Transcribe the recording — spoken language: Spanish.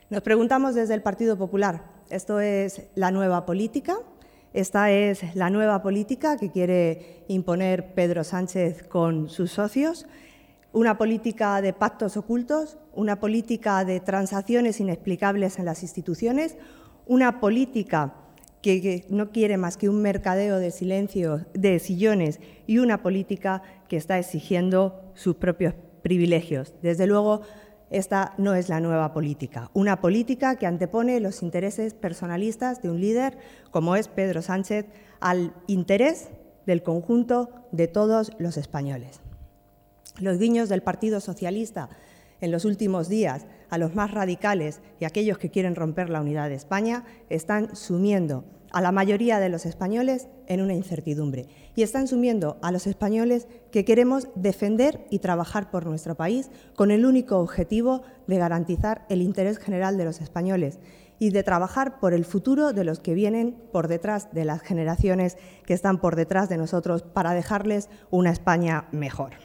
Nos preguntamos desde el Partido Popular, ¿esto es la nueva política? ¿Esta es la nueva política que quiere imponer Pedro Sánchez con sus socios? ¿Una política de pactos ocultos? ¿Una política de transacciones inexplicables en las instituciones? ¿Una política que no quiere más que un mercadeo de silencio, de sillones, y una política que está exigiendo sus propios privilegios? Desde luego, esta no es la nueva política, una política que antepone los intereses personalistas de un líder como es Pedro Sánchez al interés del conjunto de todos los españoles. Los guiños del Partido Socialista en los últimos días a los más radicales y a aquellos que quieren romper la unidad de España están sumiendo a la mayoría de los españoles en una incertidumbre y están sumiendo a los españoles que queremos defender y trabajar por nuestro país con el único objetivo de garantizar el interés general de los españoles y de trabajar por el futuro de los que vienen por detrás, de las generaciones que están por detrás de nosotros, para dejarles una España mejor.